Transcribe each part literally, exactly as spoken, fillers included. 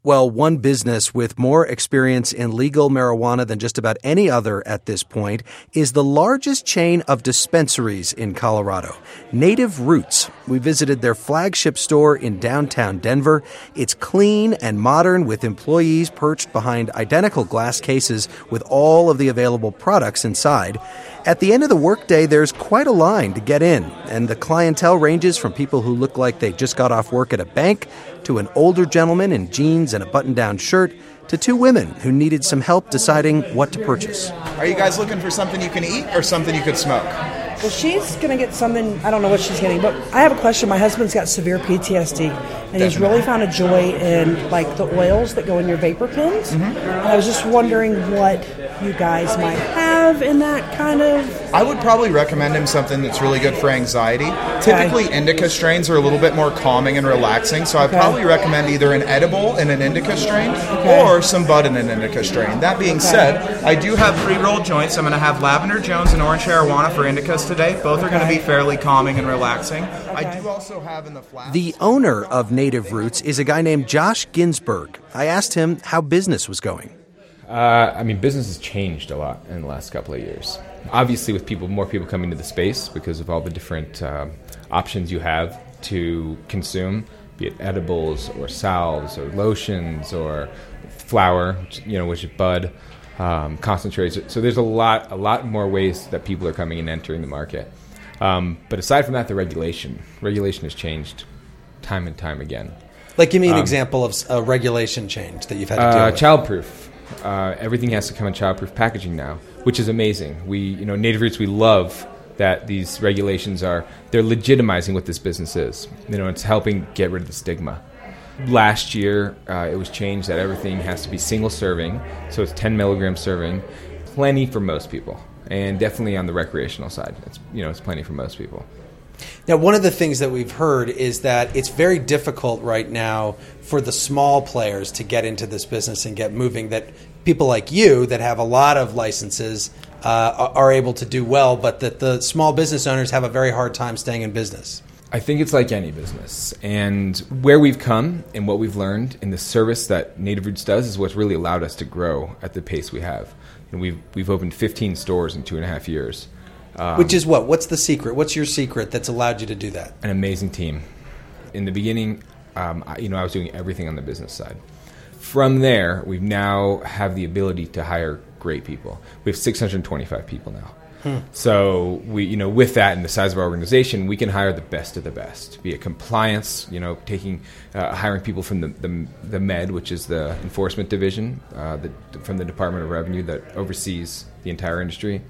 Well, one business with more experience in legal marijuana than just about any other at this point is the largest chain of dispensaries in Colorado, Native Roots. We visited their flagship store in downtown Denver. It's clean and modern with employees perched behind identical glass cases with all of the available products inside. At the end of the workday, there's quite a line to get in, and the clientele ranges from people who look like they just got off work at a bank to an older gentleman in jeans and a button-down shirt to two women who needed some help deciding what to purchase. Are you guys looking for something you can eat or something you could smoke? Well, she's going to get something, I don't know what she's getting, but I have a question. My husband's got severe P T S D, and Definitely. he's really found a joy in, like, the oils that go in your vapor pens. Mm-hmm. And I was just wondering what you guys might have in that kind of... I would probably recommend him something that's really good for anxiety. Okay. Typically, indica strains are a little bit more calming and relaxing, so I'd okay. probably recommend either an edible in an indica strain okay. or some bud in an indica strain. That being okay. said, I do have pre-rolled joints. I'm going to have Lavender Jones and Orange Arowana for indicas today. Both okay. are going to be fairly calming and relaxing. Okay. I do also have in the flask... The owner of Native Roots is a guy named Josh Ginsberg. I asked him how business was going. Uh, I mean, business has changed a lot in the last couple of years. Obviously, with people, more people coming to the space because of all the different uh, options you have to consume, be it edibles or salves or lotions or flour, you know, which is bud, um, concentrates. So there's a lot, a lot more ways that people are coming and entering the market. Um, but aside from that, the regulation, regulation has changed time and time again. Like, give me an um, example of a regulation change that you've had to deal uh, with. Childproof. Uh, everything has to come in childproof packaging now, which is amazing. We, you know, Native Roots, we love that these regulations are, they're legitimizing what this business is. You know, it's helping get rid of the stigma. Last year, uh, it was changed that everything has to be single serving, so it's ten milligram serving, plenty for most people, and definitely on the recreational side. It's, you know, it's plenty for most people. Now, one of the things that we've heard is that it's very difficult right now for the small players to get into this business and get moving, that people like you that have a lot of licenses uh, are able to do well, but that the small business owners have a very hard time staying in business. I think it's like any business. And where we've come and what we've learned in the service that Native Roots does is what's really allowed us to grow at the pace we have. And we've, we've opened fifteen stores in two and a half years. Um, Which is what? What's the secret? What's your secret that's allowed you to do that? An amazing team. In the beginning, um, I, you know, I was doing everything on the business side. From there, we now have the ability to hire great people. We have six hundred twenty-five people now. Hmm. So we, you know, with that and the size of our organization, we can hire the best of the best. Be it compliance, you know, taking, uh, hiring people from the, the the Med, which is the enforcement division, uh, the, from the Department of Revenue that oversees the entire industry,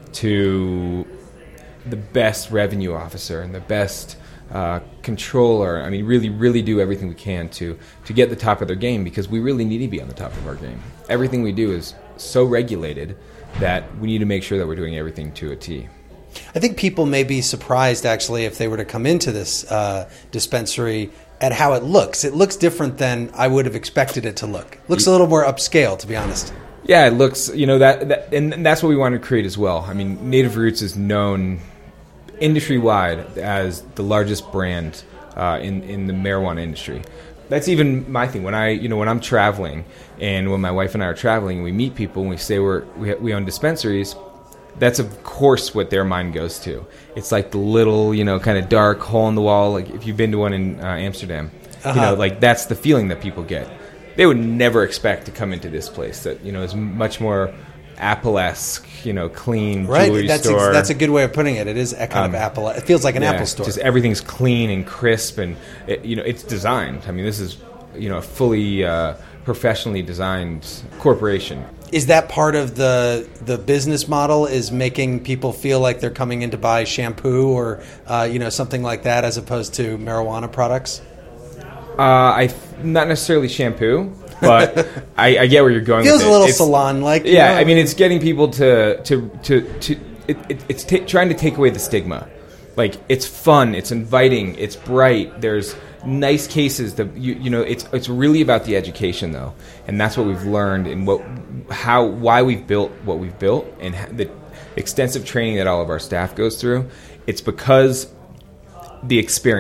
to the best revenue officer and the best uh, controller. I mean, really, really do everything we can to to get the top of their game, because we really need to be on the top of our game. Everything we do is so regulated that we need to make sure that we're doing everything to a T. I think people may be surprised, actually, if they were to come into this uh, dispensary at how it looks. It looks different than I would have expected it to look. It looks a little more upscale, to be honest. Yeah, it looks, you know, that, that and that's what we want to create as well. I mean, Native Roots is known industry-wide as the largest brand uh, in, in the marijuana industry. That's even my thing. When I, you know, when I'm traveling, and when my wife and I are traveling, and we meet people, and we say we're we, we own dispensaries, that's of course what their mind goes to. It's like the little, you know, kind of dark hole in the wall. Like if you've been to one in uh, Amsterdam, uh-huh. you know, like that's the feeling that people get. They would never expect to come into this place that, you know, is much more Apple-esque, you know, clean right. jewelry that's store. Ex- that's a good way of putting it. It is a kind um, of Apple. It feels like an yeah, Apple store. Just everything's clean and crisp, and it, you know, it's designed. I mean, this is, you know, a fully uh, professionally designed corporation. Is that part of the the business model? Is making people feel like they're coming in to buy shampoo or uh, you know, something like that, as opposed to marijuana products? Uh, I not necessarily shampoo, but I, I get where you're going. Feels with it. a little It's, salon-like. Yeah, know? I mean, it's getting people to to to, to it, it, it's t- trying to take away the stigma. Like, it's fun, it's inviting, it's bright. There's nice cases. That you you know, it's it's really about the education though, and that's what we've learned and what how why we've built what we've built and the extensive training that all of our staff goes through. It's because the experience.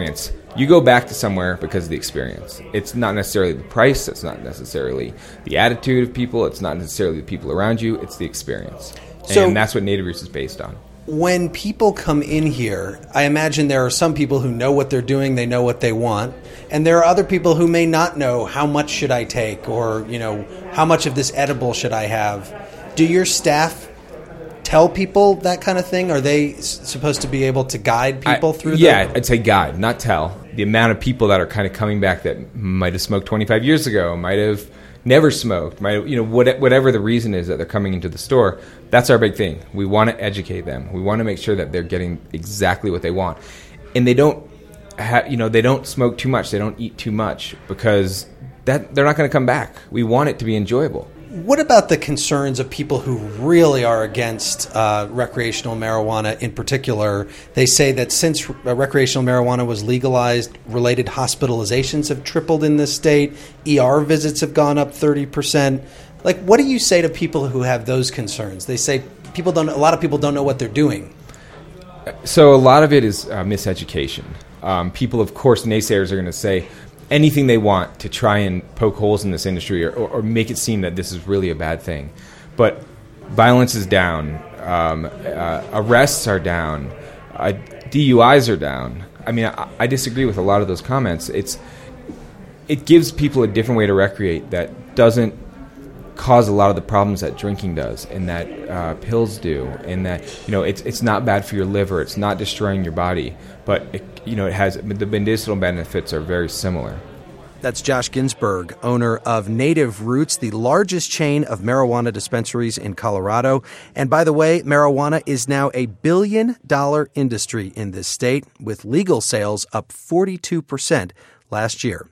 You go back to somewhere because of the experience. It's not necessarily the price. It's not necessarily the attitude of people. It's not necessarily the people around you. It's the experience. So, and that's what Native Roots is based on. When people come in here, I imagine there are some people who know what they're doing, they know what they want, and there are other people who may not know how much should I take or, you know, how much of this edible should I have. Do your staff tell people that kind of thing? Are they s- supposed to be able to guide people I, through yeah, the... I'd say guide, not tell. The amount of people that are kind of coming back that might have smoked twenty-five years ago, might have never smoked, might have, you know, what, whatever the reason is that they're coming into the store, that's our big thing. We want to educate them. We want to make sure that they're getting exactly what they want. And they don't ha- you know, they don't smoke too much, they don't eat too much, because that they're not going to come back. We want it to be enjoyable. What about the concerns of people who really are against uh, recreational marijuana in particular? They say that since uh, recreational marijuana was legalized, related hospitalizations have tripled in this state. E R visits have gone up thirty percent. Like, what do you say to people who have those concerns? They say people don't. A lot of people don't know what they're doing. So a lot of it is uh, miseducation. Um, people, of course, naysayers are going to say anything they want to try and poke holes in this industry or, or, or make it seem that this is really a bad thing. But violence is down. Um, uh, arrests are down. Uh, D U Is are down. I mean, I, I disagree with a lot of those comments. It's it gives people a different way to recreate that doesn't cause a lot of the problems that drinking does and that uh, pills do, and that, you know, it's it's not bad for your liver. It's not destroying your body. But, it, you know, it has the medicinal benefits are very similar. That's Josh Ginsberg, owner of Native Roots, the largest chain of marijuana dispensaries in Colorado. And by the way, marijuana is now a billion-dollar industry in this state, with legal sales up forty-two percent last year.